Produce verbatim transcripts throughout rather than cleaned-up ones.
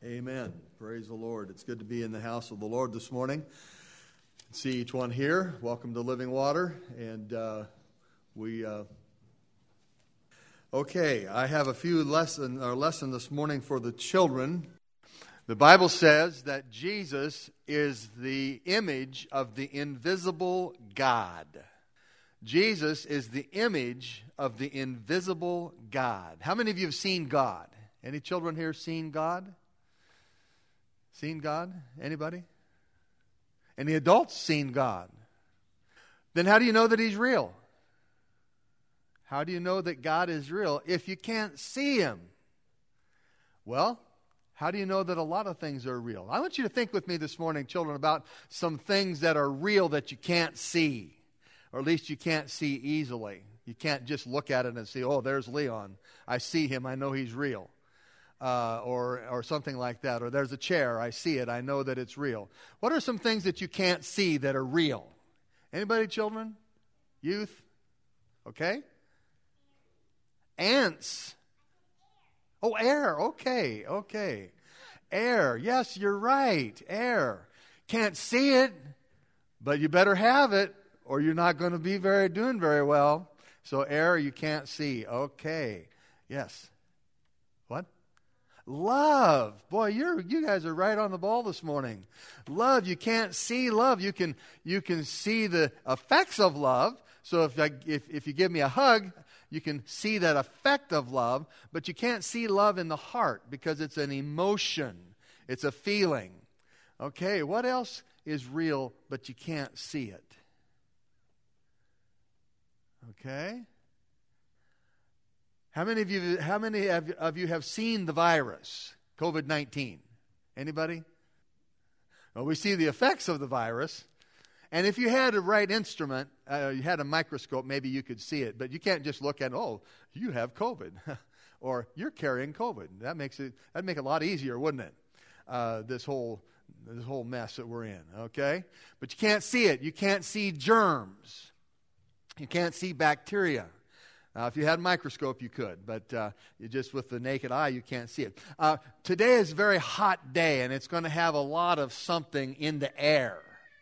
Amen. Praise the Lord. It's good to be in the house of the Lord this morning. See each one here. Welcome to Living Water. And uh, we, uh, okay, I have a few lesson, or lesson this morning for the children. The Bible says that Jesus is the image of the invisible God. Jesus is the image of the invisible God. How many of you have seen God? Any children here seen God? Seen God? Anybody? Any adults seen God? Then how do you know that He's real? How do you know that God is real if you can't see Him? Well, how do you know that a lot of things are real? I want you to think with me this morning, children, about some things that are real that you can't see, or at least you can't see easily. You can't just look at it and say, oh, there's Leon. I see him. I know he's real. Uh, or or something like that. Or there's a chair. I see it. I know that it's real. What are some things that you can't see that are real? Anybody, children? Youth? Okay. Ants. Oh, air. Okay, okay. Air. Yes, you're right. Air. Can't see it, but you better have it, or you're not going to be very doing very well. So air you can't see. Okay. Yes. What? Love. Boy, you're you guys are right on the ball this morning. Love, you can't see love. You can you can see the effects of love. So if I, if if you give me a hug, you can see that effect of love, but you can't see love in the heart because it's an emotion. It's a feeling. Okay, what else is real but you can't see it? Okay? How many of you how many of you have seen the virus, covid nineteen? Anybody? Well, we see the effects of the virus. And if you had a right instrument, uh, you had a microscope, maybe you could see it. But you can't just look at, oh, you have COVID. Or you're carrying COVID. That makes it that'd make it a lot easier, wouldn't it? Uh, this whole this whole mess that we're in, okay? But you can't see it. You can't see germs. You can't see bacteria. Uh, if you had a microscope, you could, but uh, you just with the naked eye, you can't see it. Uh, today is a very hot day, and it's going to have a lot of something in the air.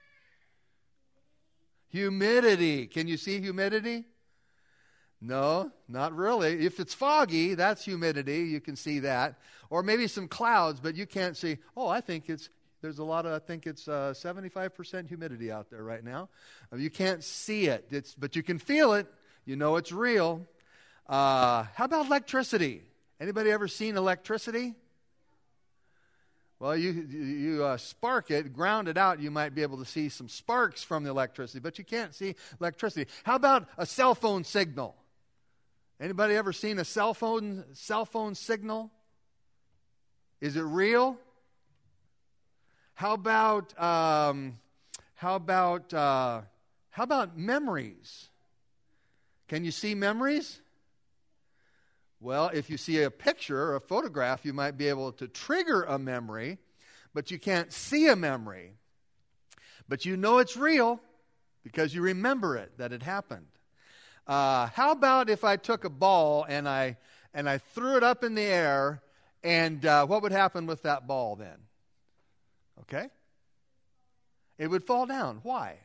Humidity. Can you see humidity? No, not really. If it's foggy, that's humidity. You can see that. Or maybe some clouds, but you can't see, oh, I think it's, there's a lot of, I think it's uh, seventy-five percent humidity out there right now. Uh, you can't see it, it's, but you can feel it. You know it's real. Uh, how about electricity? Anybody ever seen electricity? Well, you you uh, spark it, ground it out, you might be able to see some sparks from the electricity, but you can't see electricity. How about a cell phone signal? Anybody ever seen a cell phone cell phone signal? Is it real? How about um, how about uh, how about memories? Can you see memories? Well, if you see a picture or a photograph, you might be able to trigger a memory, but you can't see a memory. But you know it's real because you remember it, that it happened. Uh, how about if I took a ball and I and I threw it up in the air, and uh, what would happen with that ball then? Okay? It would fall down. Why?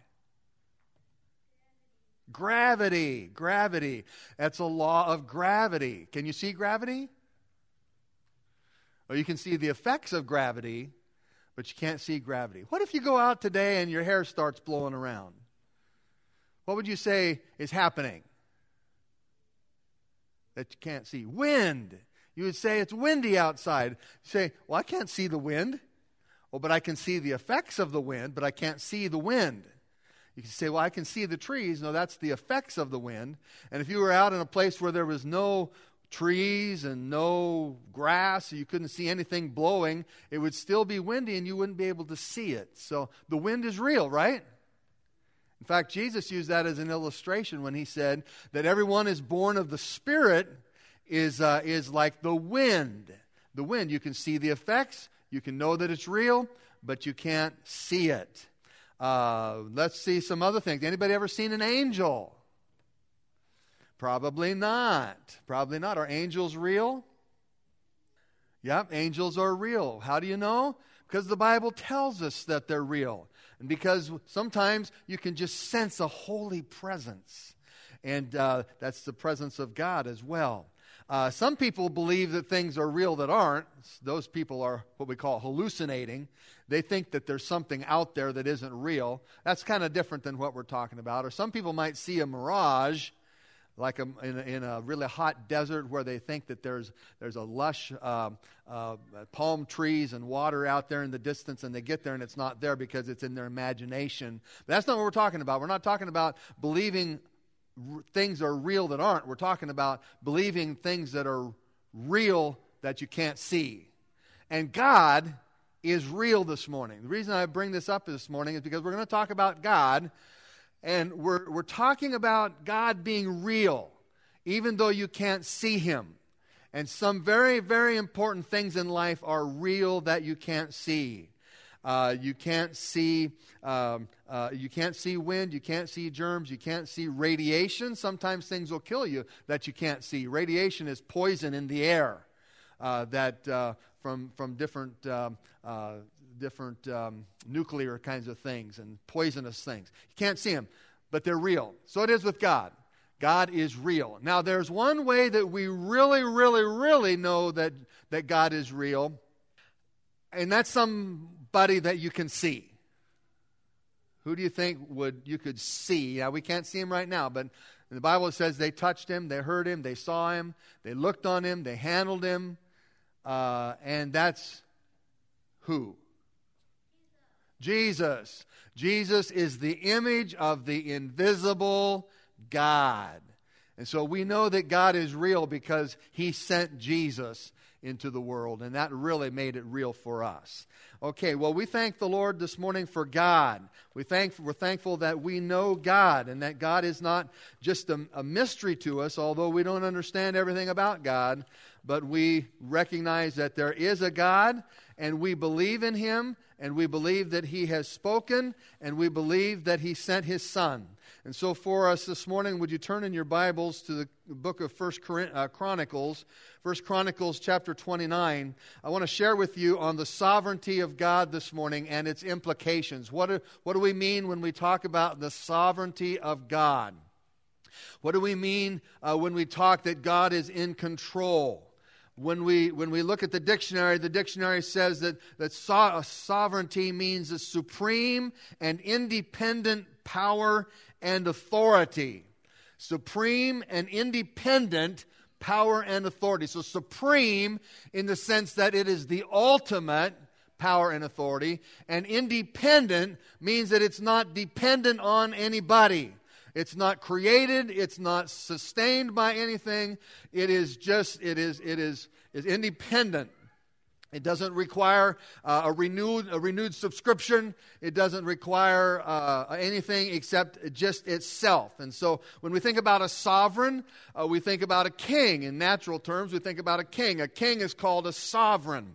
Gravity, gravity. That's a law of gravity. Can you see gravity? Well, you can see the effects of gravity, but you can't see gravity. What if you go out today and your hair starts blowing around? What would you say is happening that you can't see? Wind. You would say it's windy outside. You say, well, I can't see the wind. Oh, but I can see the effects of the wind, but I can't see the wind. You can say, well, I can see the trees. No, that's the effects of the wind. And if you were out in a place where there was no trees and no grass, you couldn't see anything blowing, it would still be windy and you wouldn't be able to see it. So the wind is real, right? In fact, Jesus used that as an illustration when he said that everyone is born of the Spirit is, uh, is like the wind. The wind, you can see the effects, you can know that it's real, but you can't see it. Uh, let's see some other things. Anybody ever seen an angel? Probably not. Probably not. Are angels real? Yep, angels are real. How do you know? Because the Bible tells us that they're real. And because sometimes you can just sense a holy presence. And uh, that's the presence of God as well. Uh, some people believe that things are real that aren't. Those people are what we call hallucinating. They think that there's something out there that isn't real. That's kind of different than what we're talking about. Or some people might see a mirage, like a, in, a, in a really hot desert where they think that there's there's a lush uh, uh, palm trees and water out there in the distance, and they get there and it's not there because it's in their imagination. But that's not what we're talking about. We're not talking about believing r- things are real that aren't. We're talking about believing things that are real that you can't see. And God is real this morning. The reason I bring this up this morning is because we're going to talk about God. And we're we're talking about God being real, even though you can't see Him. And some very, very important things in life are real that you can't see. Uh, you can't see um, uh, you can't see wind, you can't see germs, you can't see radiation. Sometimes things will kill you that you can't see. Radiation is poison in the air uh, that uh, from from different um, uh, different um, nuclear kinds of things and poisonous things. You can't see them, but they're real. So it is with God. God is real. Now, there's one way that we really, really, really know that, that God is real, and that's somebody that you can see. Who do you think would you could see? Now, we can't see him right now, but in the Bible it says they touched him, they heard him, they saw him, they looked on him, they handled him, uh, and that's who? Jesus. Jesus is the image of the invisible God. And so we know that God is real because He sent Jesus into the world, and that really made it real for us. Okay, well, we thank the Lord this morning for God. We thank, we're thankful that we know God, and that God is not just a, a mystery to us, although we don't understand everything about God, but we recognize that there is a God, and we believe in Him, and we believe that He has spoken, and we believe that He sent His Son. And so for us this morning, would you turn in your Bibles to the book of First Chronicles, First Chronicles chapter twenty-nine. I want to share with you on the sovereignty of God this morning and its implications. What do, what do we mean when we talk about the sovereignty of God? What do we mean uh, when we talk that God is in control? When we when we look at the dictionary, the dictionary says that, that so- sovereignty means a supreme and independent power and authority. Supreme and independent power and authority. So supreme in the sense that it is the ultimate power and authority. And independent means that it's not dependent on anybody. It's not created. It's not sustained by anything. It is just, it is, it is, is independent. It doesn't require uh, a renewed a renewed subscription. It doesn't require uh, anything except just itself. And so when we think about a sovereign, uh, we think about a king. In natural terms, we think about a king. A king is called a sovereign.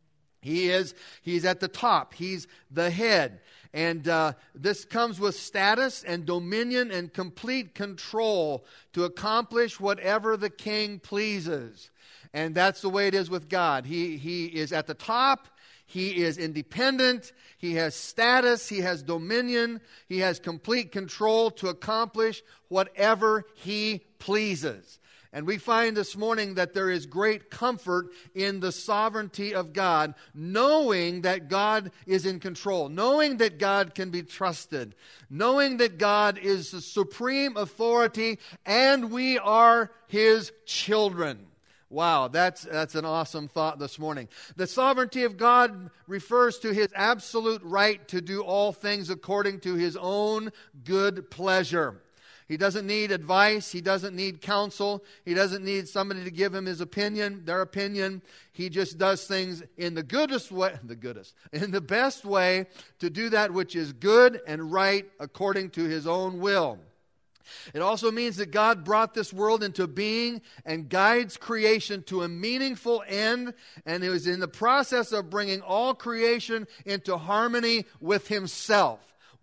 He is he's at the top. He's the head. And uh, this comes with status and dominion and complete control to accomplish whatever the king pleases. And that's the way it is with God. He, he is at the top. He is independent. He has status. He has dominion. He has complete control to accomplish whatever He pleases. And we find this morning that there is great comfort in the sovereignty of God, knowing that God is in control, knowing that God can be trusted, knowing that God is the supreme authority and we are His children. Wow, that's that's an awesome thought this morning. The sovereignty of God refers to His absolute right to do all things according to His own good pleasure. He doesn't need advice. He doesn't need counsel. He doesn't need somebody to give him his opinion, their opinion. He just does things in the goodest way, the goodest, in the best way to do that which is good and right according to His own will. It also means that God brought this world into being and guides creation to a meaningful end, and it was in the process of bringing all creation into harmony with Himself.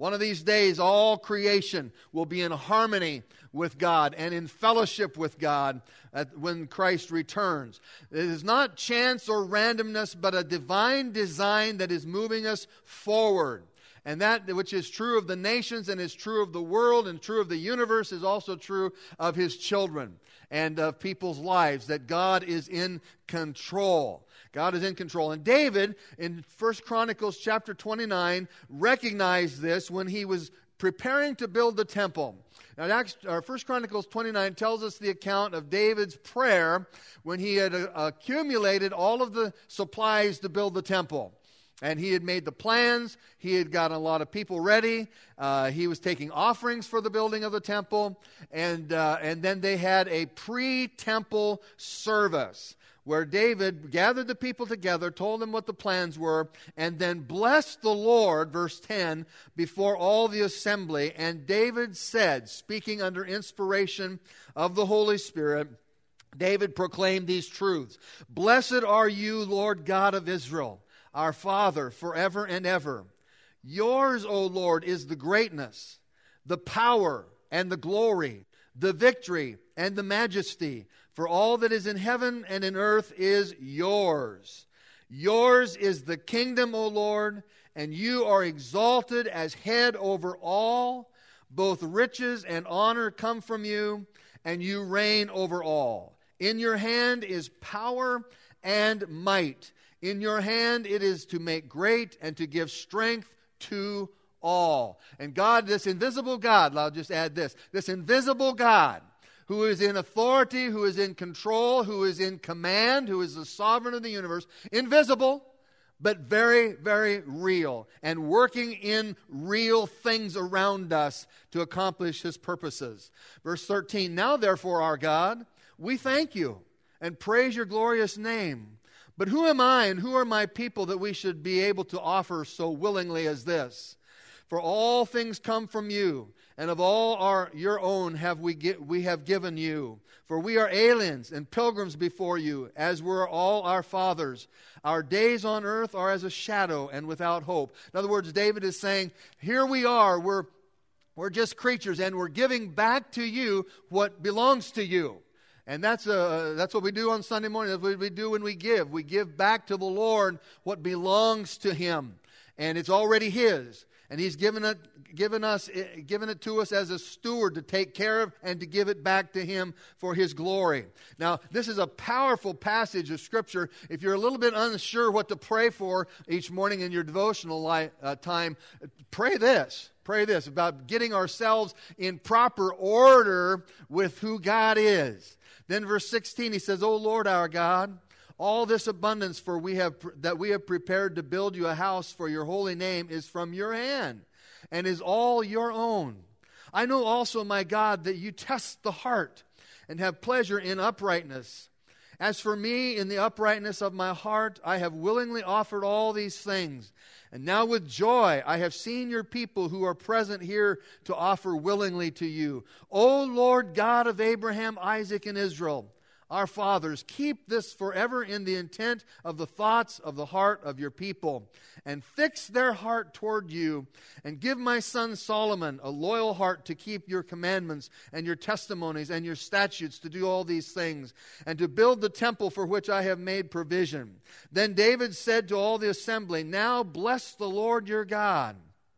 One of these days, all creation will be in harmony with God and in fellowship with God at, when Christ returns. It is not chance or randomness, but a divine design that is moving us forward. And that which is true of the nations and is true of the world and true of the universe is also true of His children and of people's lives, that God is in control. God is in control. And David, in First Chronicles chapter twenty-nine, recognized this when he was preparing to build the temple. Now, Acts, or First Chronicles twenty-nine tells us the account of David's prayer when he had uh, accumulated all of the supplies to build the temple. And he had made the plans. He had gotten a lot of people ready. Uh, he was taking offerings for the building of the temple. And, uh, and then they had a pre-temple service where David gathered the people together, told them what the plans were, and then blessed the Lord, verse ten, before all the assembly. And David said, speaking under inspiration of the Holy Spirit, David proclaimed these truths. Blessed are you, Lord God of Israel, our Father, forever and ever. Yours, O Lord, is the greatness, the power, and the glory, the victory, and the majesty. For all that is in heaven and in earth is yours. Yours is the kingdom, O Lord, and you are exalted as head over all. Both riches and honor come from you, and you reign over all. In your hand is power and might. In your hand it is to make great and to give strength to all. And God, this invisible God, I'll just add this, this invisible God who is in authority, who is in control, who is in command, who is the sovereign of the universe, invisible, but very, very real, and working in real things around us to accomplish His purposes. Verse thirteen, now therefore, our God, we thank you and praise your glorious name. But who am I and who are my people that we should be able to offer so willingly as this? For all things come from you, and of all our your own have we get, we have given you. For we are aliens and pilgrims before you, as were all our fathers. Our days on earth are as a shadow and without hope. In other words, David is saying, here we are, we're, we're just creatures, and we're giving back to you what belongs to you. And that's uh, that's what we do on Sunday morning. That's what we do when we give. We give back to the Lord what belongs to Him. And it's already His. And He's given it, given us, given it to us as a steward to take care of and to give it back to Him for His glory. Now, this is a powerful passage of Scripture. If you're a little bit unsure what to pray for each morning in your devotional li- uh, time, pray this. Pray this about getting ourselves in proper order with who God is. Then verse sixteen, he says, O Lord our God, all this abundance for we have that we have prepared to build you a house for your holy name is from your hand and is all your own. I know also, my God, that you test the heart and have pleasure in uprightness. As for me, in the uprightness of my heart, I have willingly offered all these things. And now with joy I have seen your people who are present here to offer willingly to you. O Lord God of Abraham, Isaac, and Israel, our fathers, keep this forever in the intent of the thoughts of the heart of your people, and fix their heart toward you, and give my son Solomon a loyal heart to keep your commandments and your testimonies and your statutes, to do all these things, and to build the temple for which I have made provision. Then David said to all the assembly, now bless the Lord your God.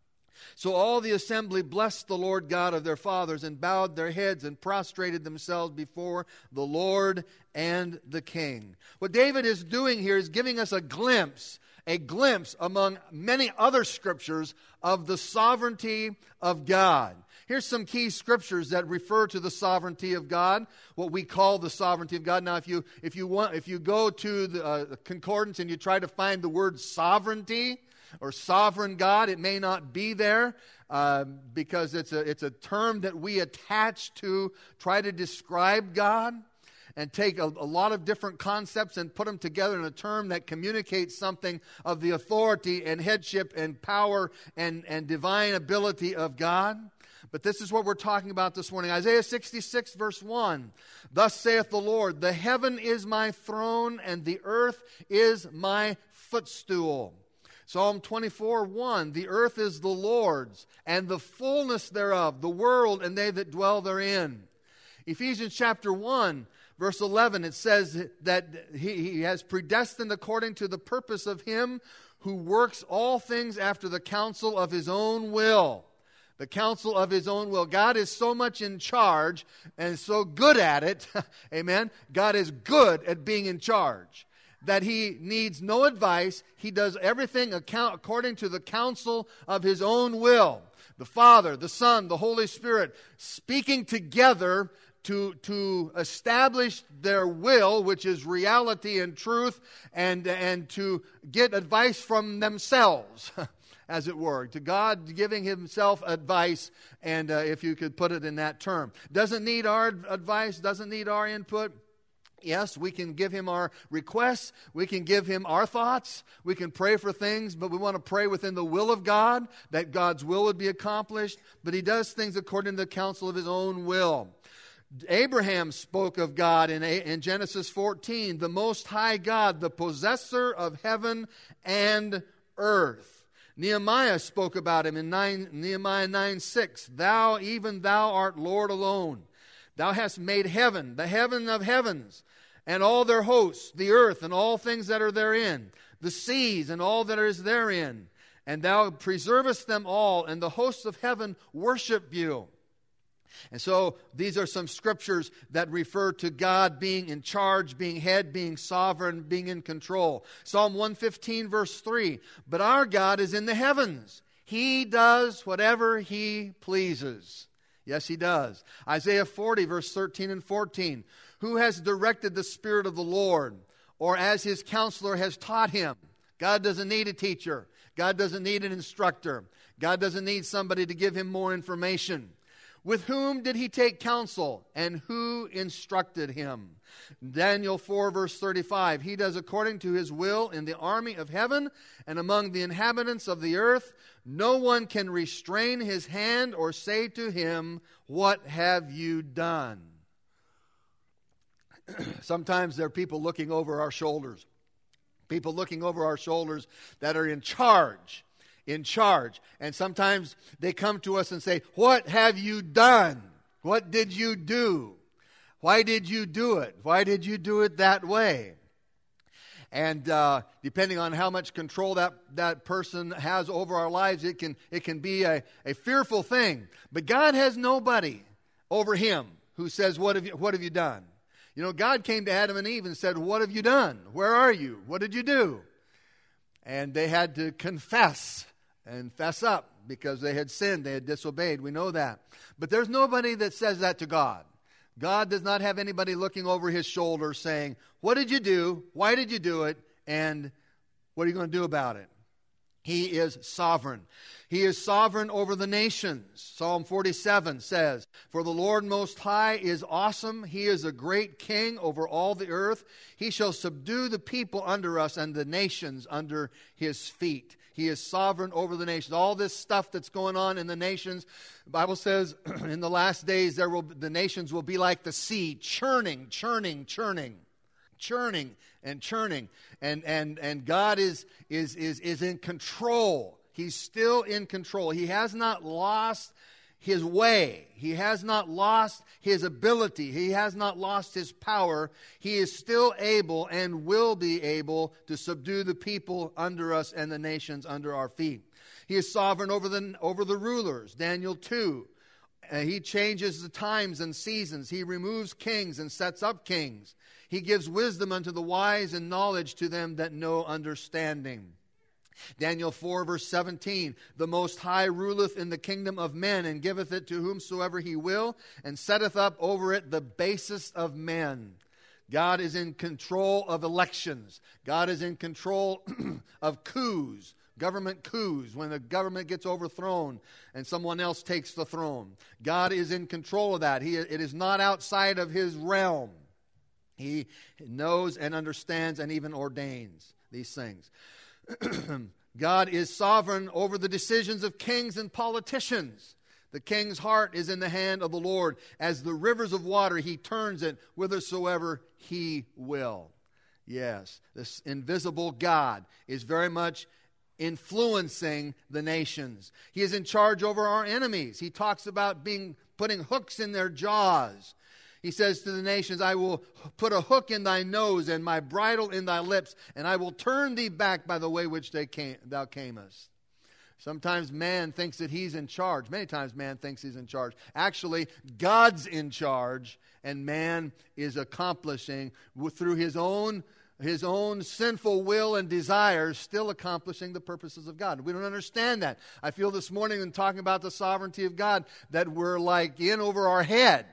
So all the assembly blessed the Lord God of their fathers and bowed their heads and prostrated themselves before the Lord and the king. What David is doing here is giving us a glimpse, a glimpse among many other scriptures of the sovereignty of God. Here's some key scriptures that refer to the sovereignty of God, what we call the sovereignty of God. Now, if you if you want if you go to the uh, concordance and you try to find the word sovereignty or sovereign God, it may not be there uh, because it's a it's a term that we attach to try to describe God and take a, a lot of different concepts and put them together in a term that communicates something of the authority and headship and power and, and divine ability of God. But this is what we're talking about this morning. Isaiah sixty-six, verse one. Thus saith the Lord, the heaven is my throne, and the earth is my footstool. Psalm twenty-four, one, the earth is the Lord's, and the fullness thereof, the world and they that dwell therein. Ephesians chapter one, verse eleven, it says that he, he has predestined according to the purpose of him who works all things after the counsel of his own will. The counsel of his own will. God is so much in charge and so good at it. Amen. God is good at being in charge that he needs no advice. He does everything account according to the counsel of his own will. The Father, the Son, the Holy Spirit speaking together to, to establish their will, which is reality and truth, and, and to get advice from themselves, as it were. To God giving himself advice, and uh, if you could put it in that term. Doesn't need our advice, doesn't need our input. Yes, we can give him our requests. We can give him our thoughts. We can pray for things, but we want to pray within the will of God, that God's will would be accomplished. But he does things according to the counsel of his own will. Abraham spoke of God in, in Genesis fourteen, the Most High God, the possessor of heaven and earth. Nehemiah spoke about him in nine, Nehemiah nine six, thou, even thou art Lord alone. Thou hast made heaven, the heaven of heavens, and all their hosts, the earth and all things that are therein, the seas and all that is therein. And thou preservest them all, and the hosts of heaven worship you. And so these are some scriptures that refer to God being in charge, being head, being sovereign, being in control. Psalm one fifteen verse three, but our God is in the heavens. He does whatever he pleases. Yes, he does. Isaiah forty verse thirteen and fourteen, who has directed the Spirit of the Lord, or as his counselor has taught him. God doesn't need a teacher. God doesn't need an instructor. God doesn't need somebody to give him more information. With whom did he take counsel, and who instructed him? Daniel four verse thirty-five, he does according to his will in the army of heaven and among the inhabitants of the earth. No one can restrain his hand or say to him, what have you done? Sometimes there are people looking over our shoulders. People looking over our shoulders that are in charge. In charge. And sometimes they come to us and say, what have you done? What did you do? Why did you do it? Why did you do it that way? And uh, depending on how much control that, that person has over our lives, it can, it can be a, a fearful thing. But God has nobody over him who says, what have you, what have you done? You know, God came to Adam and Eve and said, what have you done? Where are you? What did you do? And they had to confess and fess up because they had sinned, they had disobeyed. We know that. But there's nobody that says that to God. God does not have anybody looking over his shoulder saying, what did you do? Why did you do it? And what are you going to do about it? He is sovereign. He is sovereign over the nations. Psalm forty-seven says, for the Lord Most High is awesome. He is a great king over all the earth. He shall subdue the people under us and the nations under his feet. He is sovereign over the nations. All this stuff that's going on in the nations, the Bible says in the last days there will the nations will be like the sea, churning, churning, churning, churning and churning. And and and God is is is is in control. He's still in control. He has not lost his way. He has not lost his ability. He has not lost his power. He is still able and will be able to subdue the people under us and the nations under our feet. He is sovereign over the, over the rulers. Daniel two. Uh, he changes the times and seasons. He removes kings and sets up kings. He gives wisdom unto the wise and knowledge to them that know understanding. Daniel four verse seventeen, the Most High ruleth in the kingdom of men, and giveth it to whomsoever he will, and setteth up over it the basest of men. God is in control of elections. God is in control of coups, government coups, when the government gets overthrown and someone else takes the throne. God is in control of that. He, it is not outside of his realm. He knows and understands and even ordains these things. God is sovereign over the decisions of kings and politicians. The king's heart is in the hand of the Lord. As the rivers of water, he turns it whithersoever he will. Yes, this invisible God is very much influencing the nations. He is in charge over our enemies. He talks about being putting hooks in their jaws. He says to the nations, I will put a hook in thy nose and my bridle in thy lips, and I will turn thee back by the way which they came, thou camest. Sometimes man thinks that he's in charge. Many times man thinks he's in charge. Actually, God's in charge, and man is accomplishing through his own, his own sinful will and desires, still accomplishing the purposes of God. We don't understand that. I feel this morning in talking about the sovereignty of God that we're like in over our head,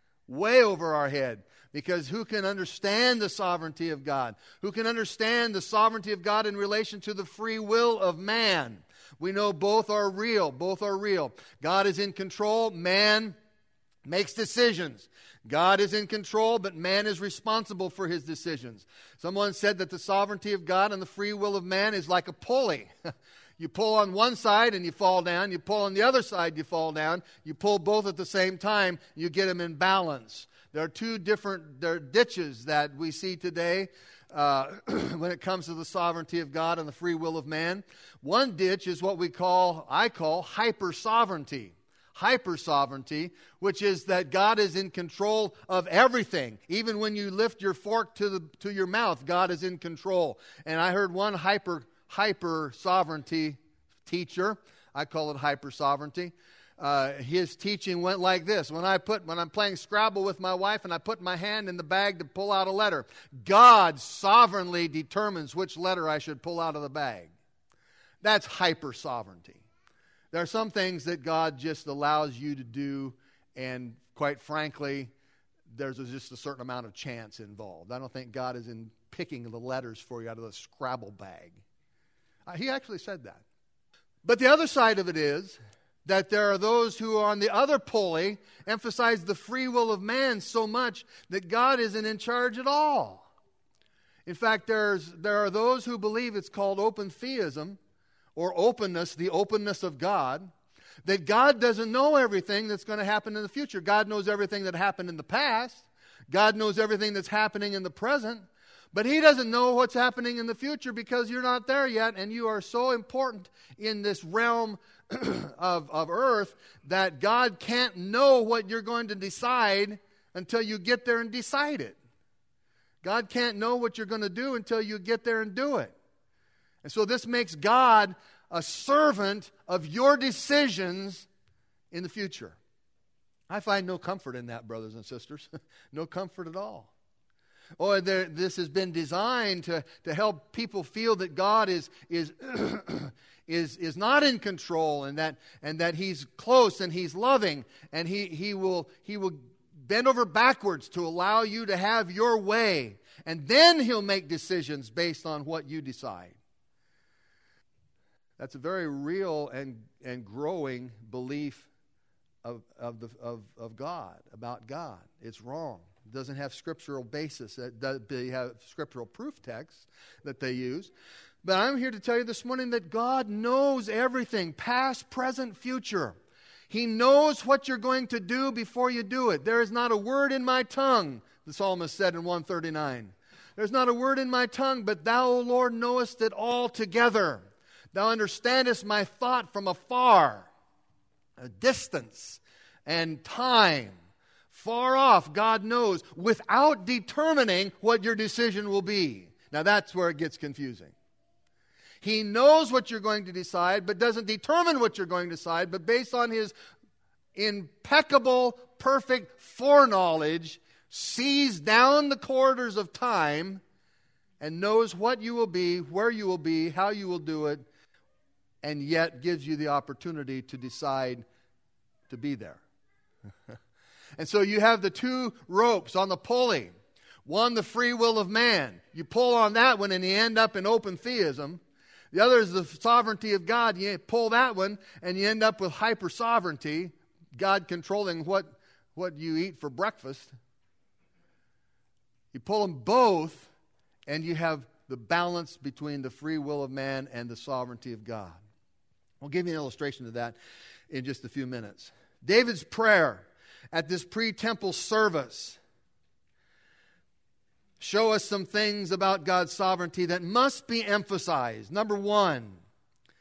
way over our head. Because who can understand the sovereignty of God? Who can understand the sovereignty of God in relation to the free will of man? We know both are real. Both are real. God is in control. Man makes decisions. God is in control, but man is responsible for his decisions. Someone said that the sovereignty of God and the free will of man is like a pulley. You pull on one side and you fall down. You pull on the other side, you fall down. You pull both at the same time, you get them in balance. There are two different there are ditches that we see today uh, when it comes to the sovereignty of God and the free will of man. One ditch is what we call, I call, hyper-sovereignty. Hyper-sovereignty, which is that God is in control of everything. Even when you lift your fork to the to your mouth, God is in control. And I heard one hyper hyper-sovereignty teacher, I call it hyper-sovereignty, Uh, his teaching went like this. When I put, when I'm playing Scrabble with my wife and I put my hand in the bag to pull out a letter, God sovereignly determines which letter I should pull out of the bag. That's hyper-sovereignty. There are some things that God just allows you to do, and quite frankly, there's just a certain amount of chance involved. I don't think God is in picking the letters for you out of the Scrabble bag. Uh, he actually said that. But the other side of it is that there are those who on the other pulley emphasize the free will of man so much that God isn't in charge at all. In fact, there's, there are those who believe it's called open theism, or openness, the openness of God, that God doesn't know everything that's going to happen in the future. God knows everything that happened in the past. God knows everything that's happening in the present. But He doesn't know what's happening in the future because you're not there yet, and you are so important in this realm of, of earth that God can't know what you're going to decide until you get there and decide it. God can't know what you're going to do until you get there and do it. And so this makes God a servant of your decisions in the future. I find no comfort in that, brothers and sisters. No comfort at all. Or there, this has been designed to, to help people feel that God is is is is not in control, and that and that He's close and He's loving, and He He will He will bend over backwards to allow you to have your way, and then He'll make decisions based on what you decide. That's a very real and and growing belief of of the of, of God, about God. It's wrong. It doesn't have scriptural basis. They have scriptural proof texts that they use. But I'm here to tell you this morning that God knows everything, past, present, future. He knows what you're going to do before you do it. There is not a word in my tongue, the psalmist said in one thirty-nine. There's not a word in my tongue, but thou, O Lord, knowest it altogether. Thou understandest my thought from afar, a distance and time. Far off, God knows, without determining what your decision will be. Now that's where it gets confusing. He knows what you're going to decide, but doesn't determine what you're going to decide, but based on His impeccable, perfect foreknowledge, sees down the corridors of time and knows what you will be, where you will be, how you will do it, and yet gives you the opportunity to decide to be there. And so you have the two ropes on the pulley. One, the free will of man. You pull on that one and you end up in open theism. The other is the sovereignty of God. You pull that one and you end up with hyper-sovereignty, God controlling what, what you eat for breakfast. You pull them both and you have the balance between the free will of man and the sovereignty of God. I'll give you an illustration of that in just a few minutes. David's prayer at this pre-temple service show us some things about God's sovereignty that must be emphasized. Number one,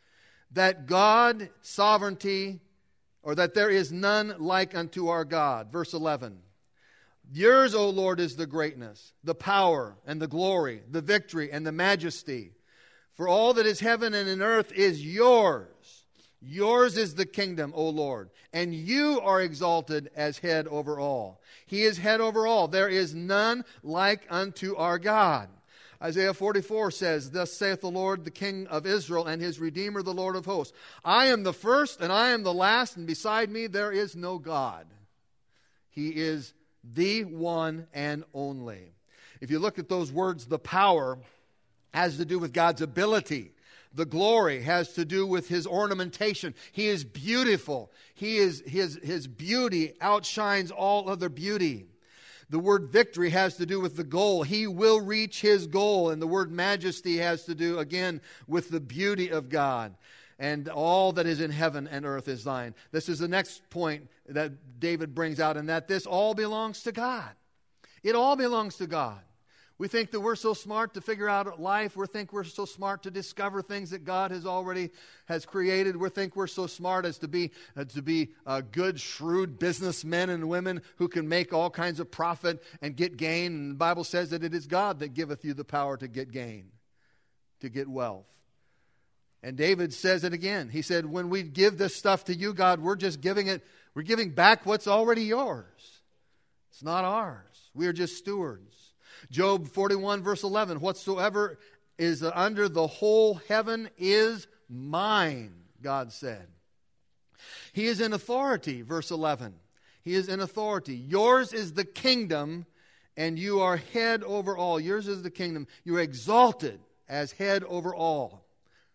that God sovereignty, or that there is none like unto our God. Verse eleven. Yours, O Lord, is the greatness, the power, and the glory, the victory, and the majesty. For all that is heaven and in earth is yours. Yours is the kingdom, O Lord, and you are exalted as head over all. He is head over all. There is none like unto our God. Isaiah forty-four says, Thus saith the Lord, the King of Israel, and his Redeemer, the Lord of hosts. I am the first, and I am the last, and beside me there is no God. He is the one and only. If you look at those words, the power has to do with God's ability. The glory has to do with His ornamentation. He is beautiful. He is, his, his beauty outshines all other beauty. The word victory has to do with the goal. He will reach His goal. And the word majesty has to do, again, with the beauty of God. And all that is in heaven and earth is thine. This is the next point that David brings out, and that this all belongs to God. It all belongs to God. We think that we're so smart to figure out life. We think we're so smart to discover things that God has already has created. We think we're so smart as to be uh, to be uh, good, shrewd businessmen and women who can make all kinds of profit and get gain. And the Bible says that it is God that giveth you the power to get gain, to get wealth. And David says it again. He said, when we give this stuff to you, God, we're just giving it, we're giving back what's already yours. It's not ours. We are just stewards. Job forty-one, verse eleven, whatsoever is under the whole heaven is mine, God said. He is in authority, verse eleven. He is in authority. Yours is the kingdom, and you are head over all. Yours is the kingdom. You are exalted as head over all.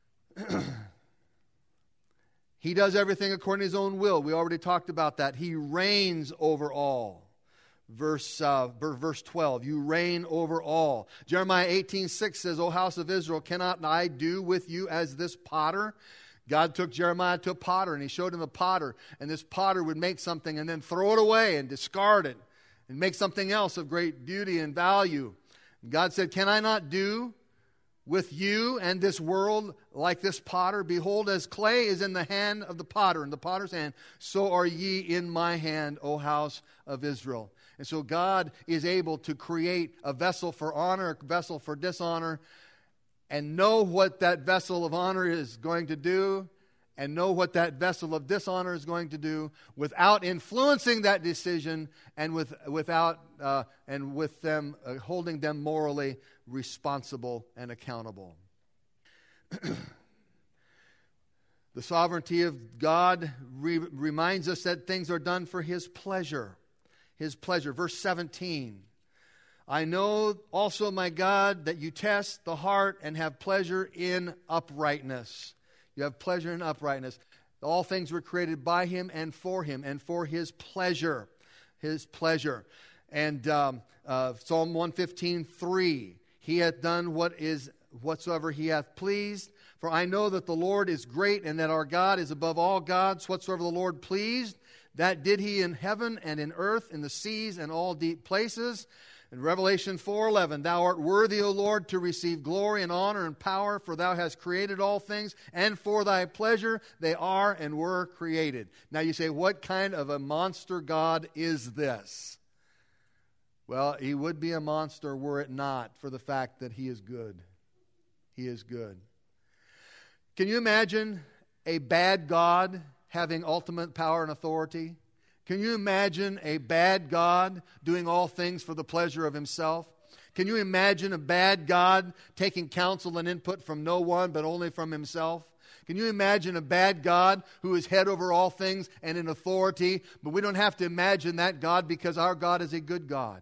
He does everything according to His own will. We already talked about that. He reigns over all. Verse, uh, verse twelve, you reign over all. Jeremiah eighteen six says, O house of Israel, cannot I do with you as this potter? God took Jeremiah to a potter, and He showed him a potter. And this potter would make something and then throw it away and discard it and make something else of great beauty and value. And God said, can I not do with you and this world like this potter? Behold, as clay is in the hand of the potter, in the potter's hand, so are ye in my hand, O house of Israel. And so God is able to create a vessel for honor, a vessel for dishonor, and know what that vessel of honor is going to do, and know what that vessel of dishonor is going to do, without influencing that decision, and with without uh, and with them uh, holding them morally responsible and accountable. The sovereignty of God re- reminds us that things are done for His pleasure. His pleasure. Verse seventeen. I know also, my God, that you test the heart and have pleasure in uprightness. You have pleasure in uprightness. All things were created by Him and for Him and for His pleasure. His pleasure. And um, uh, Psalm one fifteen, three. He hath done what is whatsoever He hath pleased. For I know that the Lord is great, and that our God is above all gods. Whatsoever the Lord pleased, that did He in heaven and in earth, in the seas and all deep places. In Revelation four eleven, Thou art worthy, O Lord, to receive glory and honor and power, for Thou hast created all things, and for Thy pleasure they are and were created. Now you say, what kind of a monster God is this? Well, He would be a monster were it not for the fact that He is good. He is good. Can you imagine a bad God having ultimate power and authority? Can you imagine a bad God doing all things for the pleasure of Himself? Can you imagine a bad God taking counsel and input from no one but only from Himself? Can you imagine a bad God who is head over all things and in authority? But we don't have to imagine that God, because our God is a good God.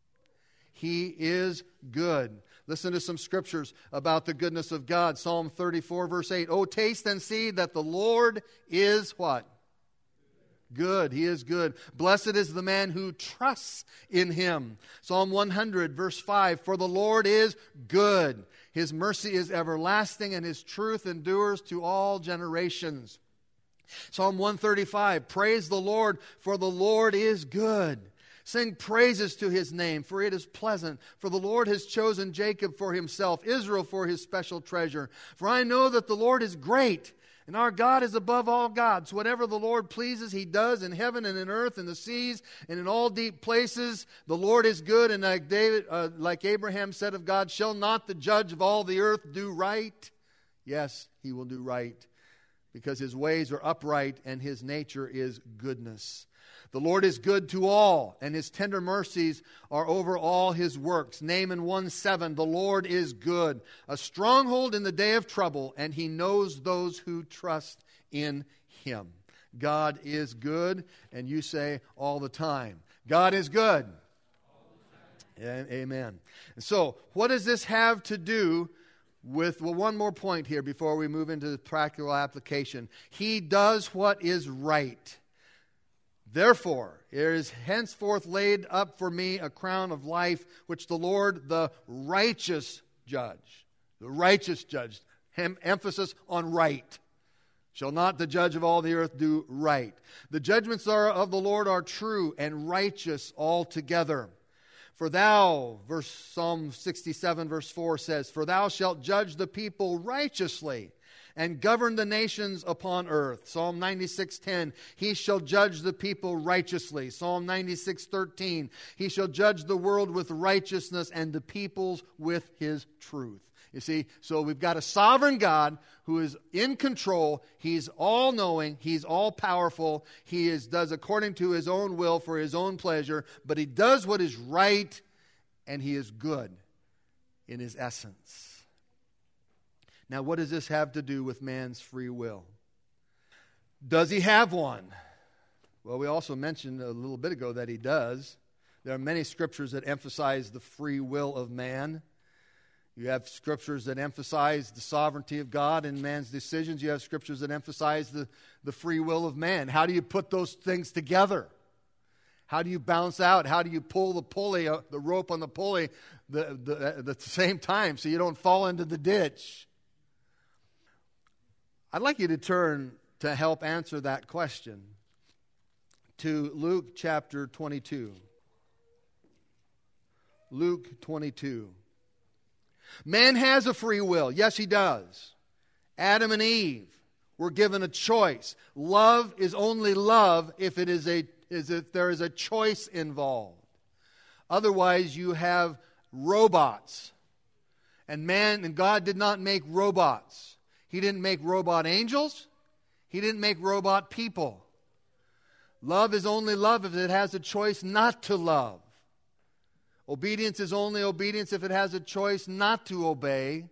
He is good. Listen to some scriptures about the goodness of God. Psalm thirty-four, verse eight. Oh, taste and see that the Lord is what? Good. He is good. Blessed is the man who trusts in Him. Psalm one hundred, verse five. For the Lord is good. His mercy is everlasting, and His truth endures to all generations. Psalm one thirty-five. Praise the Lord, for the Lord is good. Sing praises to His name, for it is pleasant. For the Lord has chosen Jacob for Himself, Israel for His special treasure. For I know that the Lord is great, And our God is above all gods. Whatever the Lord pleases, He does in heaven and in earth, in the seas, and in all deep places. The Lord is good, and like David, uh, like Abraham said of God, shall not the judge of all the earth do right? Yes, He will do right, because His ways are upright, and His nature is goodness. The Lord is good to all, and His tender mercies are over all His works. Naaman one seven, the Lord is good, a stronghold in the day of trouble, and He knows those who trust in Him. God is good, and you say all the time, God is good. Amen. And so, what does this have to do with, well, one more point here before we move into the practical application. He does what is right. Therefore, there is henceforth laid up for me a crown of life, which the Lord, the righteous judge, the righteous judge, hem, emphasis on right, shall not the judge of all the earth do right. The judgments are of the Lord are true and righteous altogether. For thou, verse Psalm sixty-seven, verse four says, for thou shalt judge the people righteously, and govern the nations upon earth. Psalm ninety-six ten, he shall judge the people righteously. Psalm ninety-six thirteen, he shall judge the world with righteousness and the peoples with His truth. You see, so we've got a sovereign God who is in control. He's all-knowing. He's all-powerful. He is, does according to His own will for His own pleasure, but He does what is right, and He is good in His essence. Now, what does this have to do with man's free will? Does he have one? Well, we also mentioned a little bit ago that he does. There are many scriptures that emphasize the free will of man. You have scriptures that emphasize the sovereignty of God in man's decisions. You have scriptures that emphasize the, the free will of man. How do you put those things together? How do you balance out? How do you pull the pulley, uh, the rope on the pulley the, the, at the same time so you don't fall into the ditch? I'd like you to turn to help answer that question to Luke chapter twenty-two. Luke twenty-two. Man has a free will. Yes, he does. Adam and Eve were given a choice. Love is only love if it is a is if there is a choice involved. Otherwise, you have robots. And man and God did not make robots. He didn't make robot angels. He didn't make robot people. Love is only love if it has a choice not to love. Obedience is only obedience if it has a choice not to obey.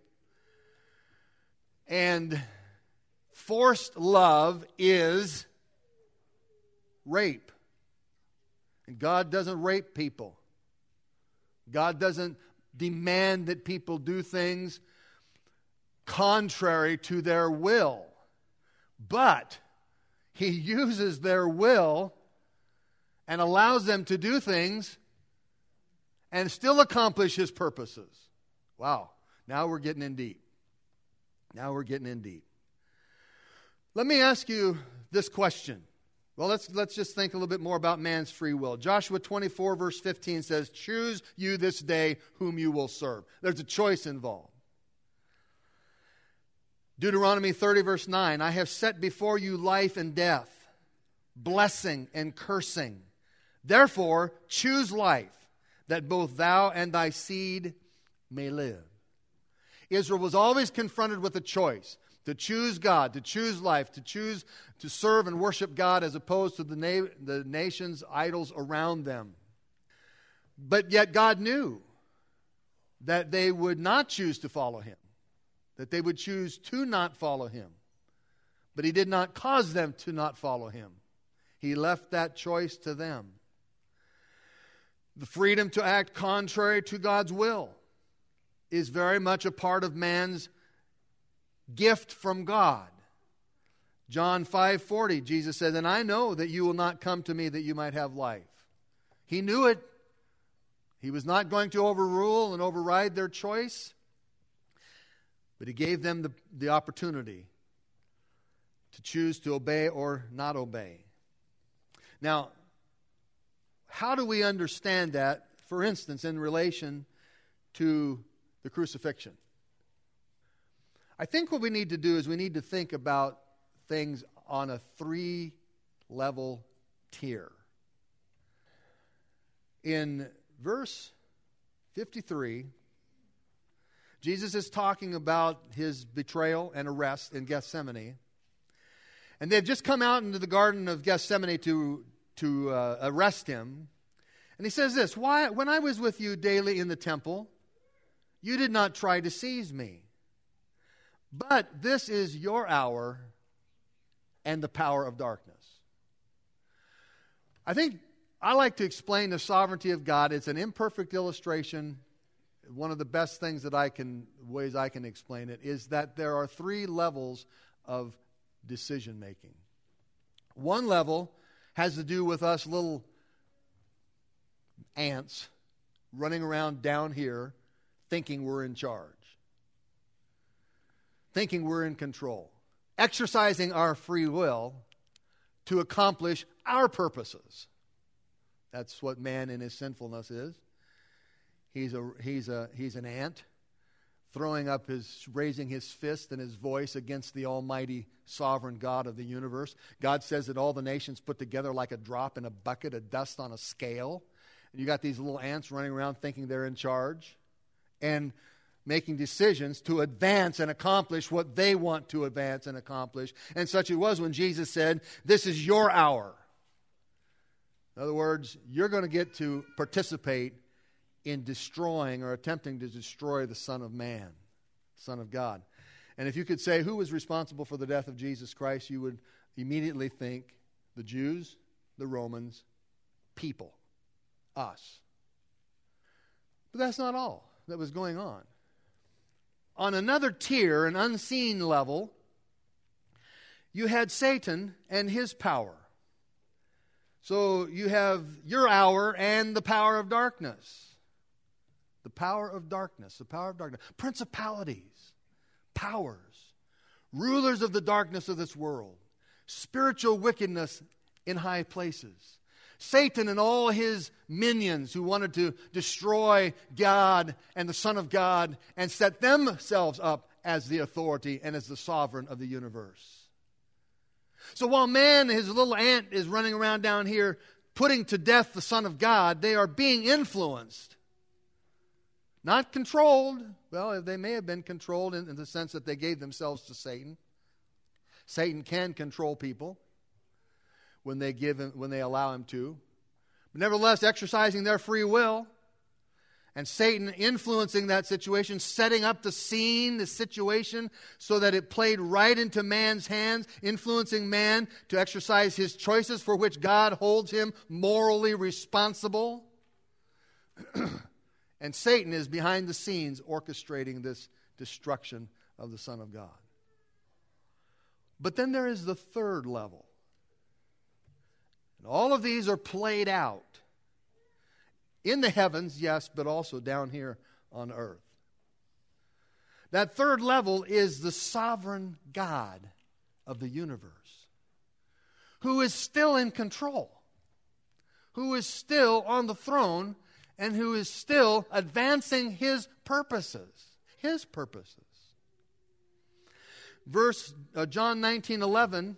And forced love is rape. And God doesn't rape people. God doesn't demand that people do things contrary to their will. But He uses their will and allows them to do things and still accomplish His purposes. Wow. Now we're getting in deep. Now we're getting in deep. Let me ask you this question. Well, let's let's just think a little bit more about man's free will. Joshua twenty-four verse fifteen says, choose you this day whom you will serve. There's a choice involved. Deuteronomy thirty verse nine, I have set before you life and death, blessing and cursing. Therefore, choose life, that both thou and thy seed may live. Israel was always confronted with a choice. To choose God, to choose life, to choose to serve and worship God as opposed to the, na- the nation's idols around them. But yet God knew that they would not choose to follow Him, that they would choose to not follow Him. But He did not cause them to not follow Him. He left that choice to them. The freedom to act contrary to God's will is very much a part of man's gift from God. John five forty, Jesus says, and I know that you will not come to me that you might have life. He knew it. He was not going to overrule and override their choice, but He gave them the, the opportunity to choose to obey or not obey. Now, how do we understand that, for instance, in relation to the crucifixion? I think what we need to do is we need to think about things on a three-level tier. In verse fifty-three, Jesus is talking about his betrayal and arrest in Gethsemane. And they've just come out into the Garden of Gethsemane to, to uh, arrest him. And he says this, "Why, when I was with you daily in the temple, you did not try to seize me. But this is your hour and the power of darkness." I think I like to explain the sovereignty of God. It's an imperfect illustration. One of the best things that I can, ways I can explain it, is that there are three levels of decision making. One level has to do with us little ants running around down here thinking we're in charge, thinking we're in control, exercising our free will to accomplish our purposes. That's what man in his sinfulness is. He's a he's a he's an ant throwing up his raising his fist and his voice against the almighty sovereign God of the universe. God says that all the nations put together like a drop in a bucket of dust on a scale. And you got these little ants running around thinking they're in charge and making decisions to advance and accomplish what they want to advance and accomplish. And such it was when Jesus said, "This is your hour." In other words, you're going to get to participate in destroying or attempting to destroy the Son of Man, Son of God. And if you could say who was responsible for the death of Jesus Christ, you would immediately think the Jews, the Romans, people, us. But that's not all that was going on. On another tier, an unseen level, you had Satan and his power. So you have your hour and the power of darkness. The power of darkness, the power of darkness. Principalities, powers, rulers of the darkness of this world, spiritual wickedness in high places. Satan and all his minions who wanted to destroy God and the Son of God and set themselves up as the authority and as the sovereign of the universe. So while man, his little ant, is running around down here putting to death the Son of God, they are being influenced. Not controlled. Well, they may have been controlled in, in the sense that they gave themselves to Satan. Satan can control people when they give him, when they allow him to. But nevertheless, exercising their free will, and Satan influencing that situation, setting up the scene, the situation, so that it played right into man's hands, influencing man to exercise his choices for which God holds him morally responsible. And Satan is behind the scenes orchestrating this destruction of the Son of God. But then there is the third level. And all of these are played out in the heavens, yes, but also down here on earth. That third level is the sovereign God of the universe, who is still in control, who is still on the throne, and who is still advancing his purposes. His purposes. Verse uh, John nineteen eleven,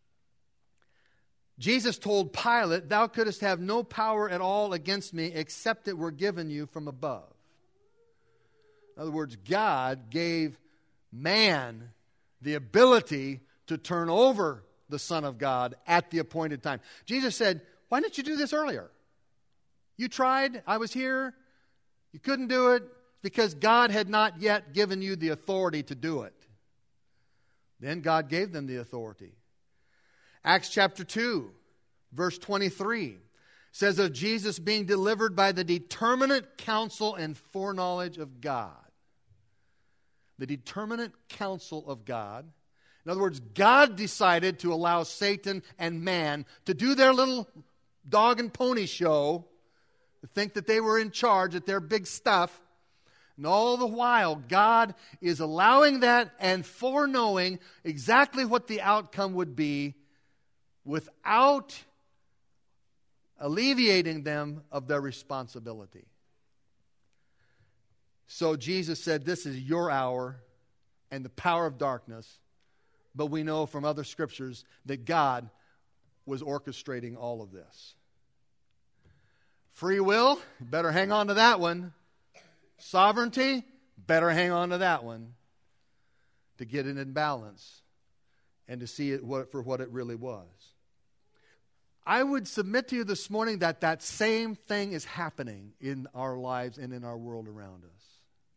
Jesus told Pilate, "Thou couldst have no power at all against me except it were given you from above." In other words, God gave man the ability to turn over the Son of God at the appointed time. Jesus said, "Why didn't you do this earlier? You tried, I was here, you couldn't do it because God had not yet given you the authority to do it." Then God gave them the authority. Acts chapter two, verse twenty-three says of Jesus being delivered by the determinate counsel and foreknowledge of God. The determinate counsel of God. In other words, God decided to allow Satan and man to do their little dog and pony show, to think that they were in charge at their big stuff. And all the while, God is allowing that and foreknowing exactly what the outcome would be without alleviating them of their responsibility. So Jesus said, "This is your hour and the power of darkness." but we know from other scriptures that God was orchestrating all of this. Free will, better hang on to that one. Sovereignty, better hang on to that one to get it in balance and to see it for what it really was. I would submit to you this morning that that same thing is happening in our lives and in our world around us.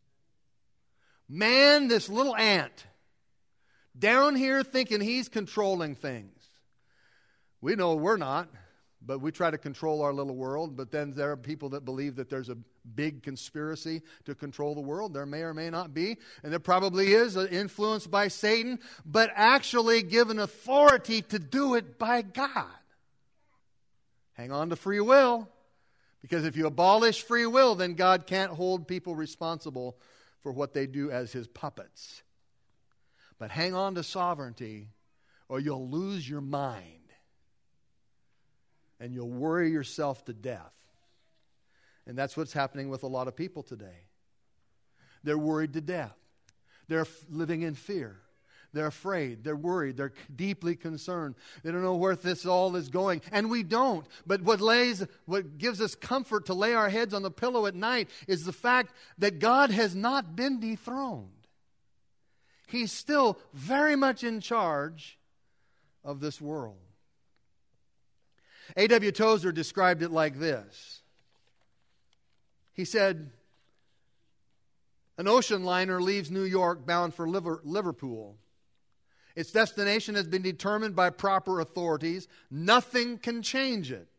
Man, this little ant, down here thinking he's controlling things. We know we're not, but we try to control our little world. But then there are people that believe that there's a big conspiracy to control the world. There may or may not be, and there probably is, influenced by Satan, but actually given authority to do it by God. Hang on to free will, because if you abolish free will, then God can't hold people responsible for what they do as His puppets. But hang on to sovereignty, or you'll lose your mind, and you'll worry yourself to death. And that's what's happening with a lot of people today. They're worried to death. They're f- living in fear. They're afraid. They're worried. They're deeply concerned. They don't know where this all is going. And we don't. But what lays, what gives us comfort to lay our heads on the pillow at night is the fact that God has not been dethroned. He's still very much in charge of this world. A W Tozer described it like this. He said, an ocean liner leaves New York bound for Liverpool. Its destination has been determined by proper authorities. Nothing can change it.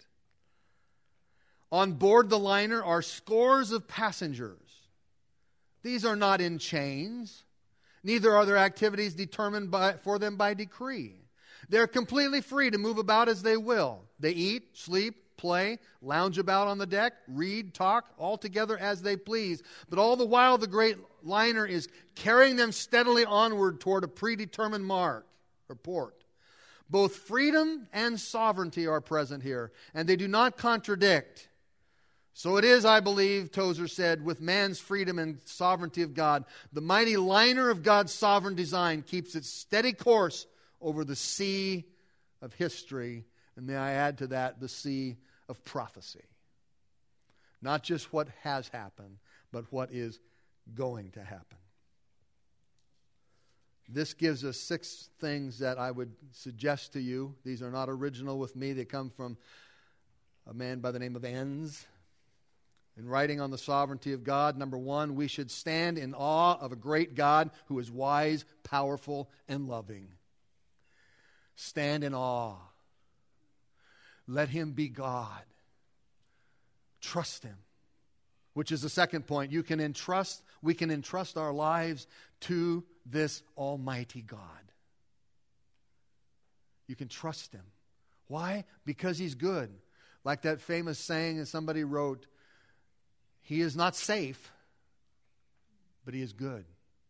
On board the liner are scores of passengers. These are not in chains. Neither are their activities determined by, for them by decree. They're completely free to move about as they will. They eat, sleep, play, lounge about on the deck, read, talk, all together as they please. But all the while the great liner is carrying them steadily onward toward a predetermined mark or port. Both freedom and sovereignty are present here, and they do not contradict. So it is, I believe, Tozer said, with man's freedom and sovereignty of God, the mighty liner of God's sovereign design keeps its steady course over the sea of history, and may I add to that, the sea of prophecy. Not just what has happened, but what is going to happen. This gives us six things that I would suggest to you. These are not original with me. They come from a man by the name of Enns. In writing on the sovereignty of God, number one, we should stand in awe of a great God who is wise, powerful, and loving. Stand in awe. Let Him be God. Trust Him. Which is the second point. You can entrust, we can entrust our lives to this Almighty God. You can trust Him. Why? Because He's good. Like that famous saying that somebody wrote, He is not safe, but He is good.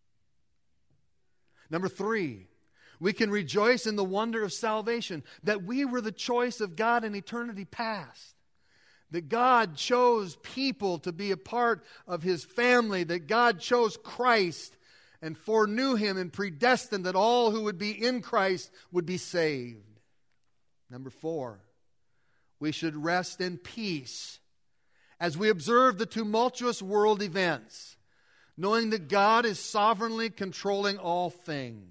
Number three, we can rejoice in the wonder of salvation, that we were the choice of God in eternity past. That God chose people to be a part of His family, that God chose Christ and foreknew Him and predestined that all who would be in Christ would be saved. Number four, we should rest in peace as we observe the tumultuous world events, knowing that God is sovereignly controlling all things.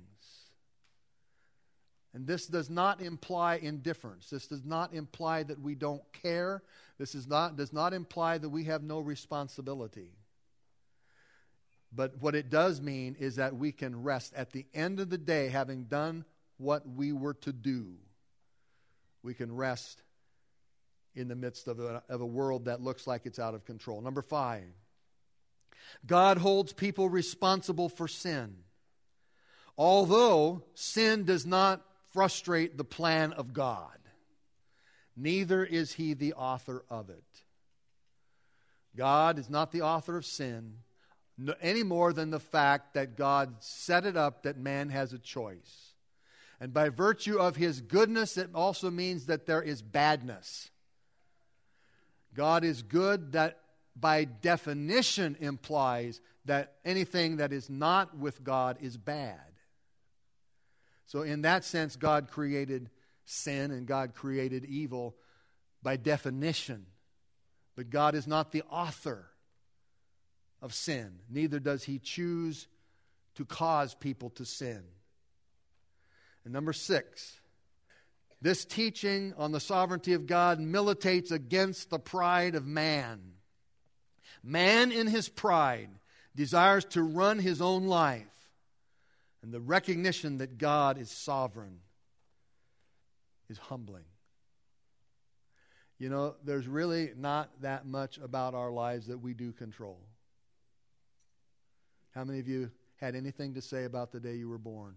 And this does not imply indifference. This does not imply that we don't care. This is not, does not imply that we have no responsibility. But what it does mean is that we can rest at the end of the day, having done what we were to do. We can rest in the midst of a, of a world that looks like it's out of control. Number five, God holds people responsible for sin. Although sin does not frustrate the plan of God, neither is He the author of it. God is not the author of sin any more than the fact that God set it up that man has a choice. And by virtue of His goodness, it also means that there is badness. God is good, that by definition implies that anything that is not with God is bad. So in that sense, God created sin and God created evil by definition. But God is not the author of sin. Neither does He choose to cause people to sin. And number six, this teaching on the sovereignty of God militates against the pride of man. Man in his pride desires to run his own life. And the recognition that God is sovereign is humbling. You know, there's really not that much about our lives that we do control. How many of you had anything to say about the day you were born?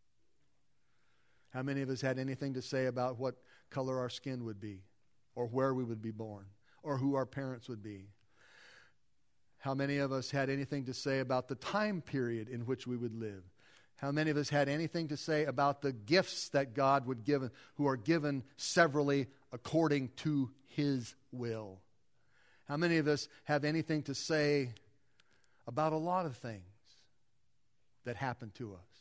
How many of us had anything to say about what color our skin would be, or where we would be born, or who our parents would be? How many of us had anything to say about the time period in which we would live? How many of us had anything to say about the gifts that God would give, who are given severally according to His will? How many of us have anything to say about a lot of things that happen to us?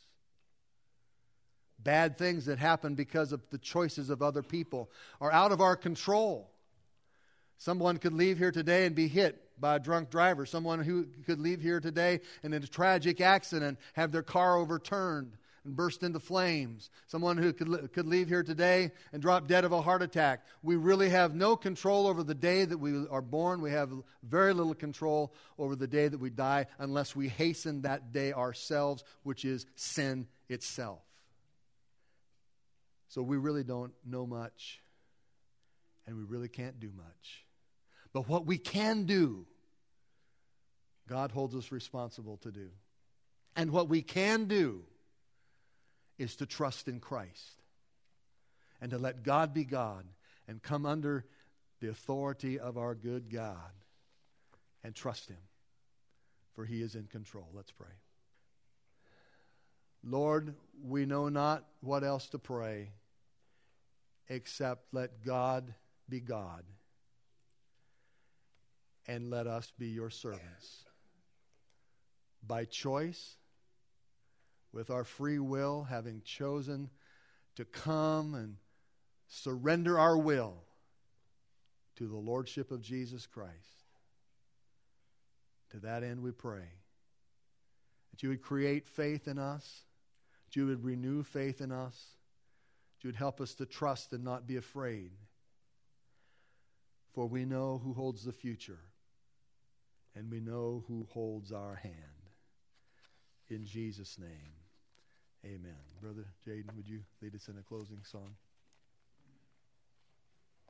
Bad things that happen because of the choices of other people are out of our control. Someone could leave here today and be hit by a drunk driver. Someone who could leave here today and in a tragic accident have their car overturned and burst into flames. Someone who could, could leave here today and drop dead of a heart attack. We really have no control over the day that we are born. We have very little control over the day that we die unless we hasten that day ourselves, which is sin itself. So we really don't know much, and we really can't do much. But what we can do, God holds us responsible to do. And what we can do is to trust in Christ and to let God be God and come under the authority of our good God and trust Him, for He is in control. Let's pray. Lord, we know not what else to pray except let God be God and let us be your servants. By choice, with our free will, having chosen to come and surrender our will to the Lordship of Jesus Christ. To that end we pray that you would create faith in us, that you would renew faith in us, that you would help us to trust and not be afraid. For we know who holds the future, and we know who holds our hand. In Jesus' name, amen. Brother Jaden, would you lead us in a closing song?